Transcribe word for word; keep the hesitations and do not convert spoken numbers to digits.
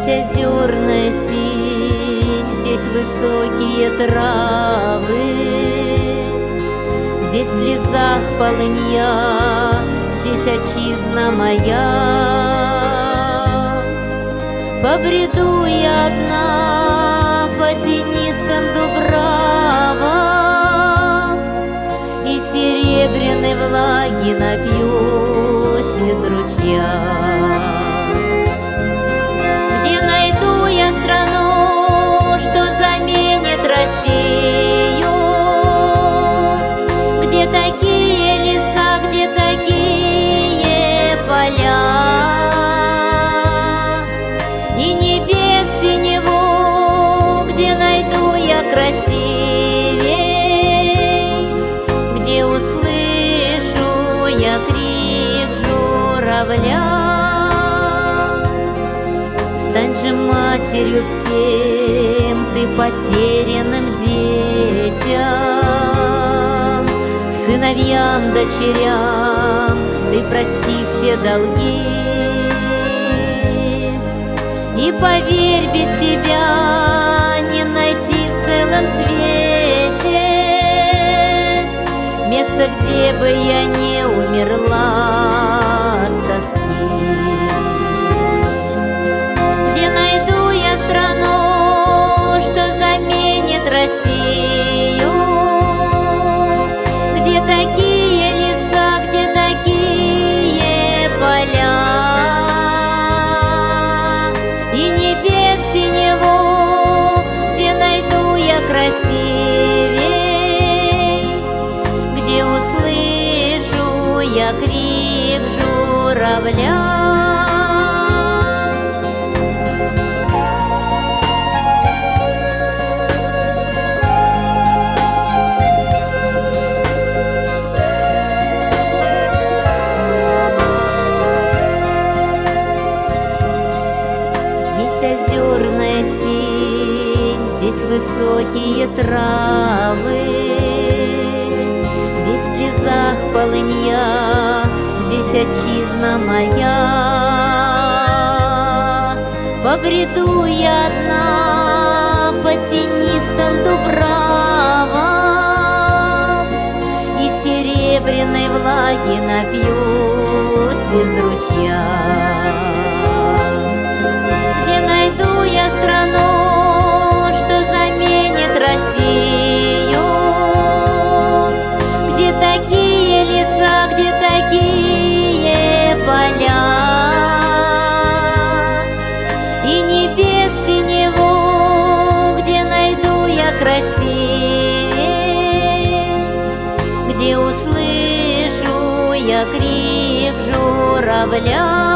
Здесь озерная синь, здесь высокие травы, здесь в слезах полынья, здесь отчизна моя. Побреду я одна по тенистым дубравам, и серебряной влаги напьюсь из ручья. Где найду я страну, что заменит Россию? Где такие леса, где такие поля? И небес синеву, где найду я красивей? Где услышу я крик журавля? Стань же матерью всем ты потерянным детям, сыновьям, дочерям ты прости все долги. И поверь, без тебя не найти в целом свете место, где бы я не умерла от тоски. Где найду я страну, что заменит Россию? Где такие леса, где такие поля? И небес синеву, где найду я красивей? Где услышу я крик журавля? Озерная синь, здесь высокие травы, здесь в слезах полынья, здесь отчизна моя. Побреду я одна по тенистым дубравам, и серебряной влаги напьюсь из ручья. Где найду я страну, что заменит Россию? Где такие леса, где такие поля? И небес синеву, где найду я красивей? Где услышу я крик журавля?